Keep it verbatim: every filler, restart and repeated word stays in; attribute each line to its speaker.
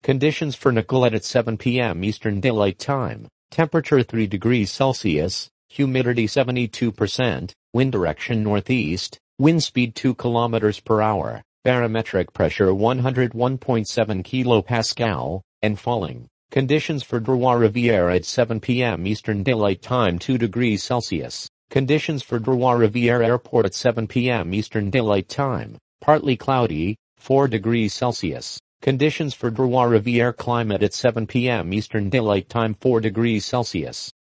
Speaker 1: Conditions for Nicolet at seven p m Eastern Daylight Time. Temperature three degrees Celsius, humidity seventy-two percent, wind direction northeast, wind speed two kilometers per hour, barometric pressure one hundred one point seven kilopascal, and falling. Conditions for Trois-Rivières at seven p m Eastern Daylight Time two degrees Celsius. Conditions for Trois-Rivières Airport at seven p m Eastern Daylight Time. Partly cloudy, four degrees Celsius. Conditions for Trois-Rivières climate at seven p m Eastern Daylight Time four degrees Celsius.